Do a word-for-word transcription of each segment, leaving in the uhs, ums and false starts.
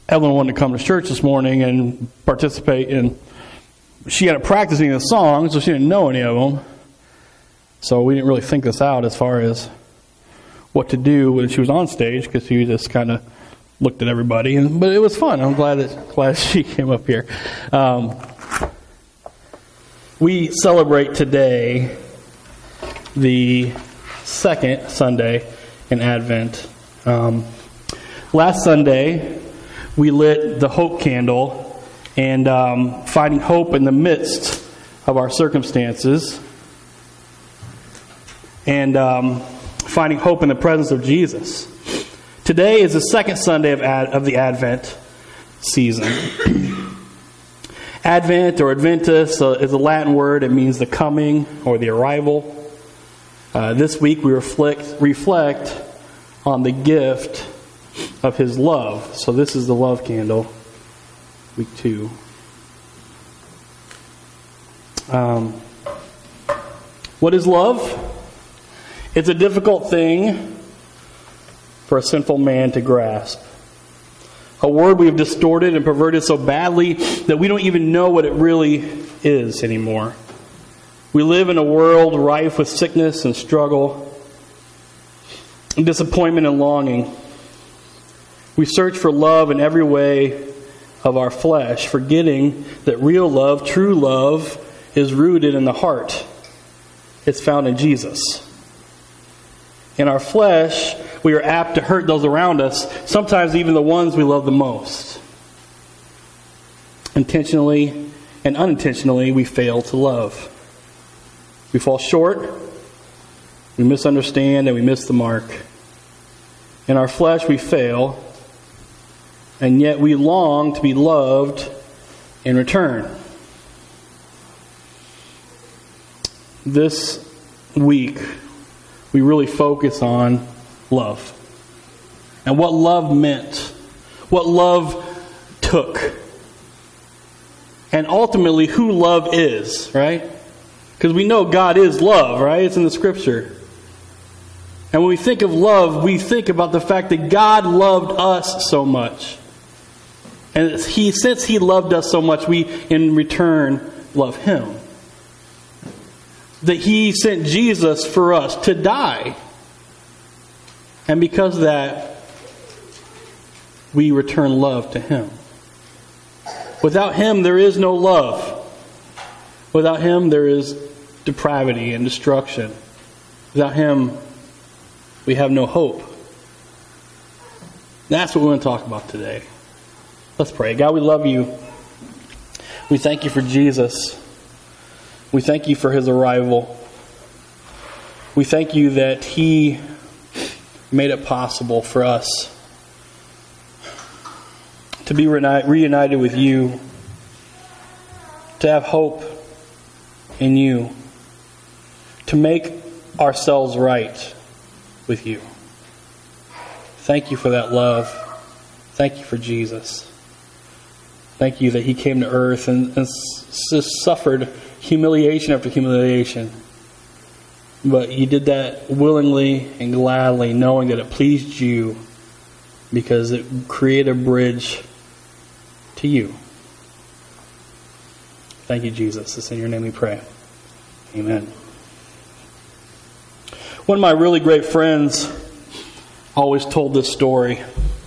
Evelyn wanted to come to church this morning and participate in, she had a practicing the songs, so she didn't know any of them. So we didn't really think this out as far as what to do when she was on stage, because she just kind of looked at everybody. And, but it was fun. I'm glad that glad she came up here. Um, we celebrate today the second Sunday in Advent. Um, last Sunday, we lit the hope candle and um, finding hope in the midst of our circumstances. And um, finding hope in the presence of Jesus. Today is the second Sunday of, Ad, of the Advent season. Advent or Adventus uh, is a Latin word. It means the coming or the arrival. Uh, this week we reflect, reflect on the gift of His love. So this is the love candle, week two. Um, what is love? It's a difficult thing for a sinful man to grasp. A word we've distorted and perverted so badly that we don't even know what it really is anymore. We live in a world rife with sickness and struggle, and disappointment and longing. We search for love in every way of our flesh, forgetting that real love, true love, is rooted in the heart. It's found in Jesus. In our flesh, we are apt to hurt those around us, sometimes even the ones we love the most. Intentionally and unintentionally, we fail to love. We fall short, we misunderstand, and we miss the mark. In our flesh, we fail, and yet we long to be loved in return. This week, we really focus on love. And what love meant. What love took. And ultimately who love is, right? Because we know God is love, right? It's in the Scripture. And when we think of love, we think about the fact that God loved us so much. And he, since He loved us so much, we in return love Him. That He sent Jesus for us to die. And because of that, we return love to Him. Without Him, there is no love. Without Him, there is depravity and destruction. Without Him, we have no hope. That's what we want to talk about today. Let's pray. God, we love You. We thank You for Jesus. We thank You for His arrival. We thank You that He made it possible for us to be reunited with You, to have hope in You, to make ourselves right with You. Thank You for that love. Thank You for Jesus. Thank You that He came to earth and, and s- suffered humiliation after humiliation. But He did that willingly and gladly, knowing that it pleased You because it created a bridge to You. Thank You, Jesus. It's in Your name we pray. Amen. One of my really great friends always told this story.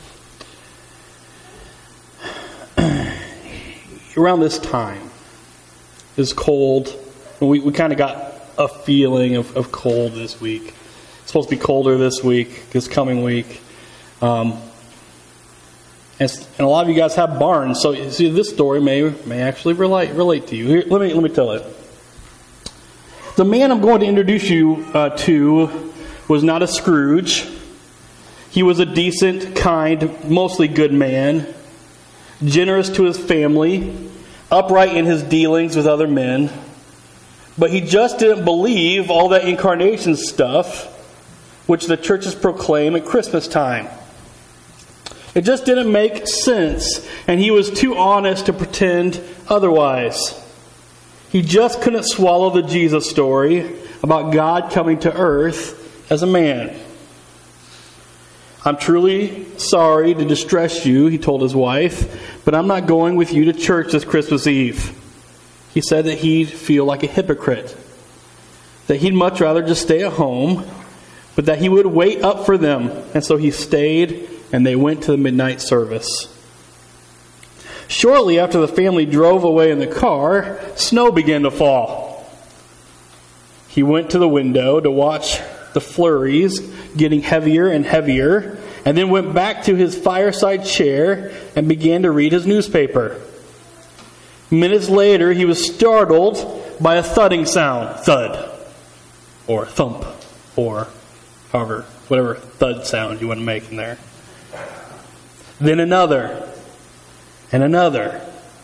Around this time, it's cold. We, we kind of got a feeling of, of cold this week. It's supposed to be colder this week, this coming week. Um, and, and a lot of you guys have barns, so you see, this story may may actually relate relate to you. Here, let me let me tell it. The man I'm going to introduce you uh, to was not a Scrooge. He was a decent, kind, mostly good man, generous to his family, upright in his dealings with other men. But he just didn't believe all that incarnation stuff which the churches proclaim at Christmas time. It just didn't make sense, and he was too honest to pretend otherwise. He just couldn't swallow the Jesus story about God coming to earth as a man. I'm truly sorry to distress you, he told his wife, but I'm not going with you to church this Christmas Eve. He said that he'd feel like a hypocrite, that he'd much rather just stay at home, but that he would wait up for them. And so he stayed, and they went to the midnight service. Shortly after the family drove away in the car, snow began to fall. He went to the window to watch the flurries getting heavier and heavier, and then went back to his fireside chair and began to read his newspaper. Minutes later, he was startled by a thudding sound. Thud. Or thump. Or however, whatever thud sound you want to make in there. Then another. And another.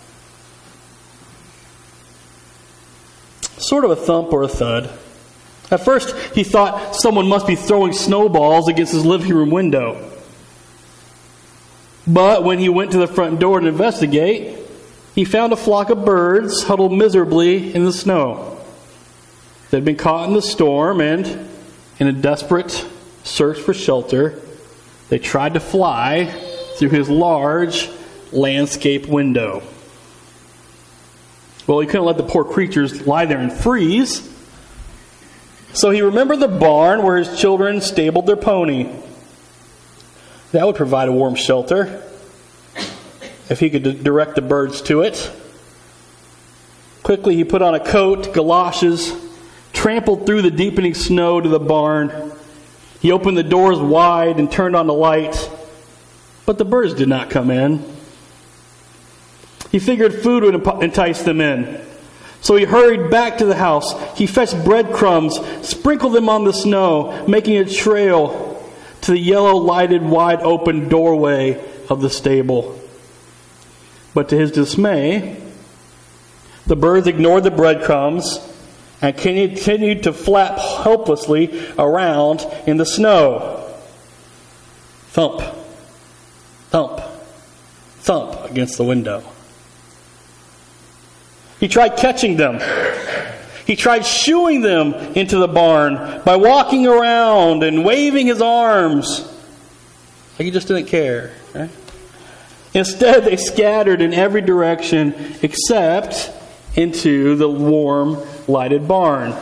Sort of a thump or a thud. At first, he thought someone must be throwing snowballs against his living room window. But when he went to the front door to investigate, he found a flock of birds huddled miserably in the snow. They'd been caught in the storm, and in a desperate search for shelter, they tried to fly through his large landscape window. Well, he couldn't let the poor creatures lie there and freeze. So he remembered the barn where his children stabled their pony. That would provide a warm shelter if he could d- direct the birds to it. Quickly he put on a coat, galoshes, trampled through the deepening snow to the barn. He opened the doors wide and turned on the light, but the birds did not come in. He figured food would entice them in. So he hurried back to the house. He fetched breadcrumbs, sprinkled them on the snow, making a trail to the yellow lighted wide open doorway of the stable. But to his dismay, the birds ignored the breadcrumbs and continued to flap helplessly around in the snow. Thump, thump, thump against the window. He tried catching them. He tried shooing them into the barn by walking around and waving his arms like he just didn't care. Right? Instead, they scattered in every direction except into the warm, lighted barn.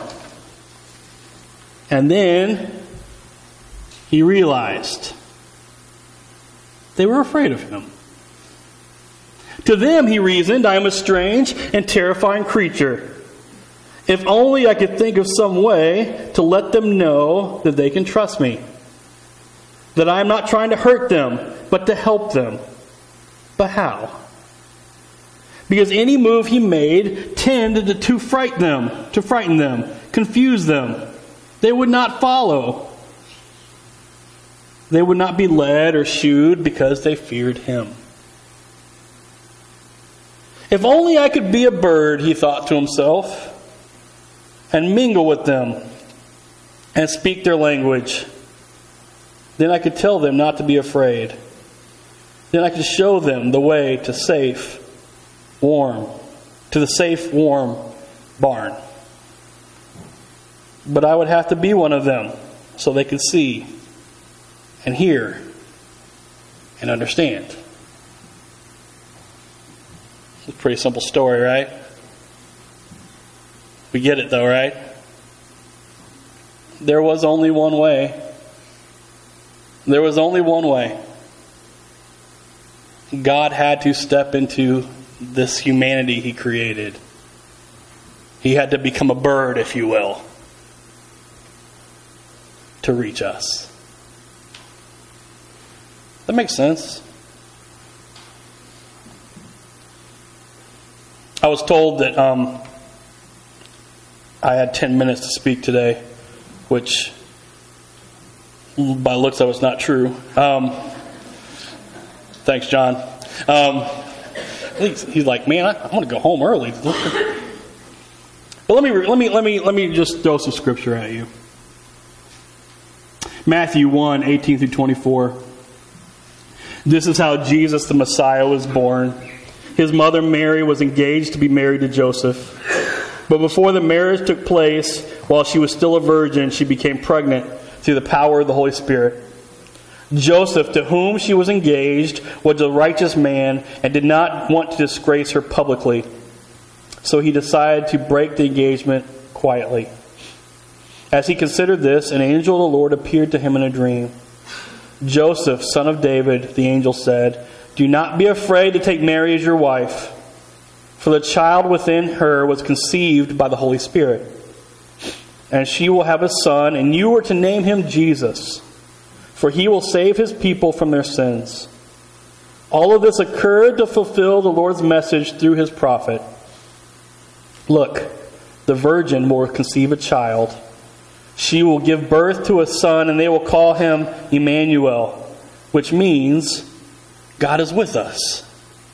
And then he realized they were afraid of him. To them, he reasoned, I am a strange and terrifying creature. If only I could think of some way to let them know that they can trust me. That I am not trying to hurt them, but to help them. But how? Because any move he made tended to frighten them, to frighten them, confuse them. They would not follow. They would not be led or shooed because they feared him. If only I could be a bird, he thought to himself, and mingle with them and speak their language. Then I could tell them not to be afraid. Then I could show them the way to safe, warm, to the safe, warm barn. But I would have to be one of them so they could see and hear and understand. It's a pretty simple story, right? We get it though, right? There was only one way. There was only one way. God had to step into this humanity he created. He had to become a bird, if you will, to reach us. That makes sense. I was told that um, I had ten minutes to speak today, which by looks of it's not true. Um, thanks, John. Um, he's, he's like, man, I, I want to go home early. But let me let me let me let me just throw some scripture at you. Matthew one, eighteen through twenty-four. This is how Jesus the Messiah was born. His mother Mary was engaged to be married to Joseph. But before the marriage took place, while she was still a virgin, she became pregnant through the power of the Holy Spirit. Joseph, to whom she was engaged, was a righteous man and did not want to disgrace her publicly. So he decided to break the engagement quietly. As he considered this, an angel of the Lord appeared to him in a dream. Joseph, son of David, the angel said, do not be afraid to take Mary as your wife, for the child within her was conceived by the Holy Spirit. And she will have a son, and you are to name him Jesus, for he will save his people from their sins. All of this occurred to fulfill the Lord's message through his prophet. Look, the virgin will conceive a child. She will give birth to a son, and they will call him Emmanuel, which means God is with us.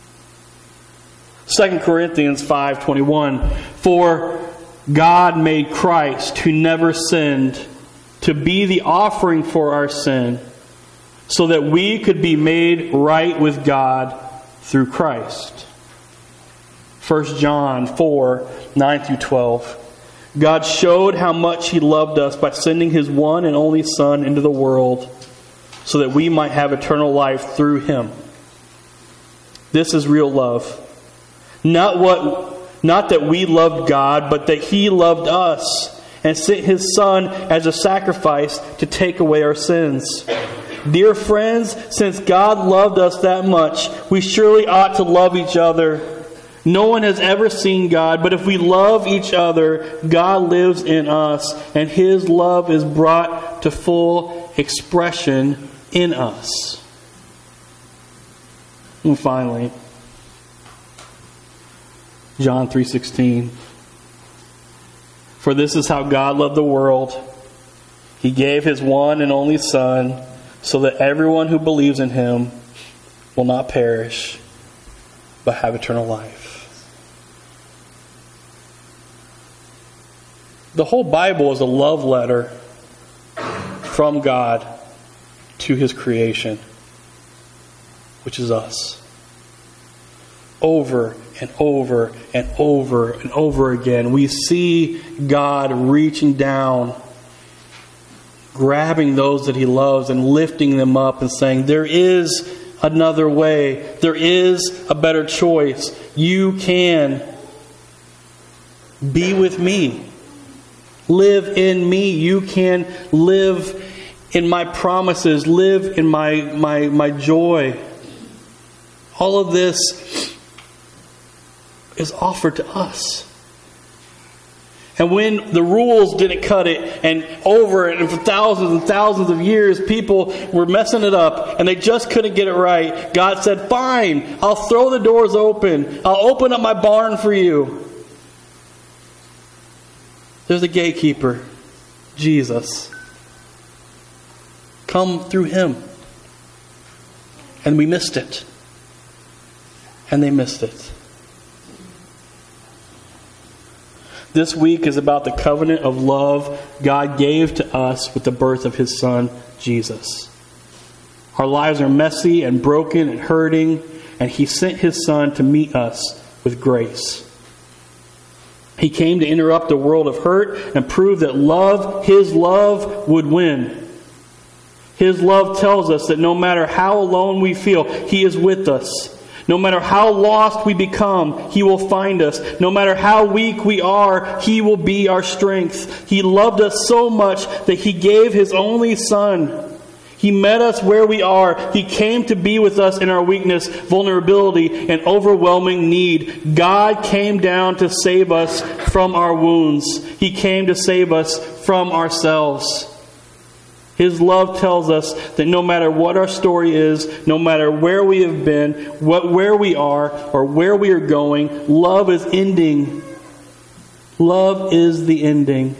Second Corinthians five twenty-one, for God made Christ, who never sinned, to be the offering for our sin, so that we could be made right with God through Christ. First John four nine through twelve. God showed how much He loved us by sending His one and only Son into the world so that we might have eternal life through Him. This is real love. Not what, not that we loved God, but that He loved us and sent His Son as a sacrifice to take away our sins. Dear friends, since God loved us that much, we surely ought to love each other. No one has ever seen God, but if we love each other, God lives in us, and His love is brought to full expression in us. And finally, John three sixteen. For this is how God loved the world. He gave His one and only Son, so that everyone who believes in Him will not perish, but have eternal life. The whole Bible is a love letter from God to His creation, which is us. Over and over and over and over again, we see God reaching down, grabbing those that He loves and lifting them up and saying, there is another way. There is a better choice. You can be with me. Live in me. You can live in my promises. Live in my, my, my joy. All of this is offered to us. And when the rules didn't cut it, and over it, and for thousands and thousands of years, people were messing it up, and they just couldn't get it right, God said, fine, I'll throw the doors open. I'll open up my barn for you. There's a gatekeeper, Jesus. Come through Him. And we missed it. And they missed it. This week is about the covenant of love God gave to us with the birth of His Son, Jesus. Our lives are messy and broken and hurting, and He sent His Son to meet us with grace. He came to interrupt a world of hurt and prove that love, His love, would win. His love tells us that no matter how alone we feel, He is with us. No matter how lost we become, He will find us. No matter how weak we are, He will be our strength. He loved us so much that He gave His only Son. He met us where we are. He came to be with us in our weakness, vulnerability, and overwhelming need. God came down to save us from our wounds. He came to save us from ourselves. His love tells us that no matter what our story is, no matter where we have been, what, where we are, or where we are going, love is ending. Love is the ending.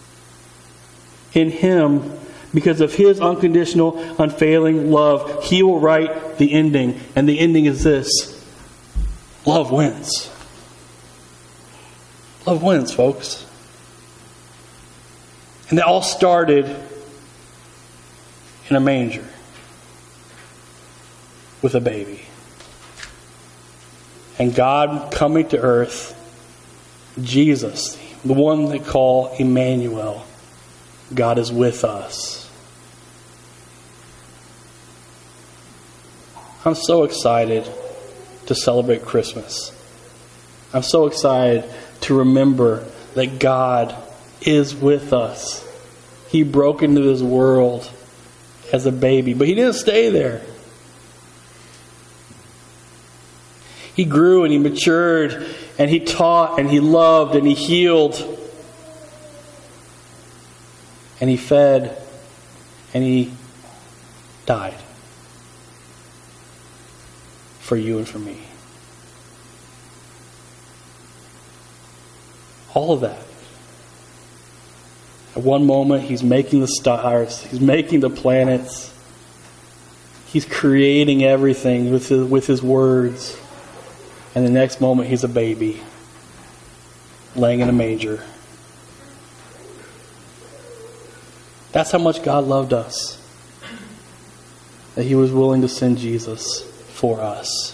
In Him, because of His unconditional, unfailing love, He will write the ending. And the ending is this: love wins. Love wins, folks. And it all started in a manger with a baby. And God coming to earth, Jesus, the one they call Emmanuel, God is with us. I'm so excited to celebrate Christmas. I'm so excited to remember that God is with us. He broke into this world as a baby, but he didn't stay there. He grew and he matured and he taught and he loved and he healed and he fed and he died for you and for me. All of that. At one moment, he's making the stars. He's making the planets. He's creating everything with his, with his words. And the next moment, he's a baby laying in a manger. That's how much God loved us. That he was willing to send Jesus for us.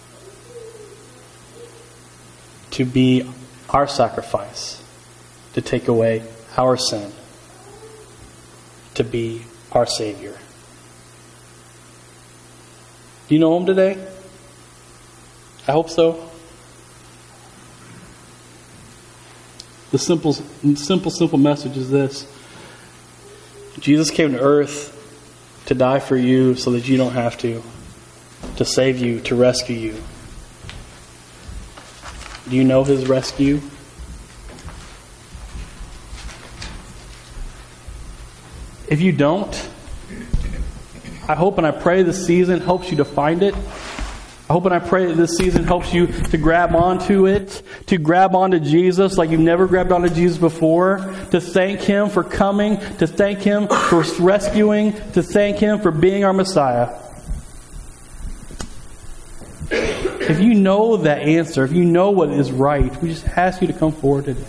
To be our sacrifice. To take away our sin. To be our Savior. Do you know him today? I hope so. The simple, simple, simple message is this. Jesus came to earth to die for you so that you don't have to. To save you, to rescue you. Do you know his rescue? If you don't, I hope and I pray this season helps you to find it. I hope and I pray that this season helps you to grab onto it, to grab onto Jesus like you've never grabbed onto Jesus before, to thank him for coming, to thank him for rescuing, to thank him for being our Messiah. If you know that answer, if you know what is right, we just ask you to come forward today.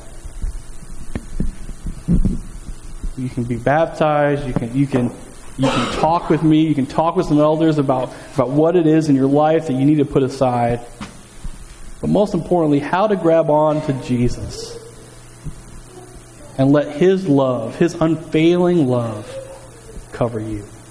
You can be baptized, you can you can you can talk with me, you can talk with some elders about, about what it is in your life that you need to put aside. But most importantly, how to grab on to Jesus. And let his love, his unfailing love, cover you.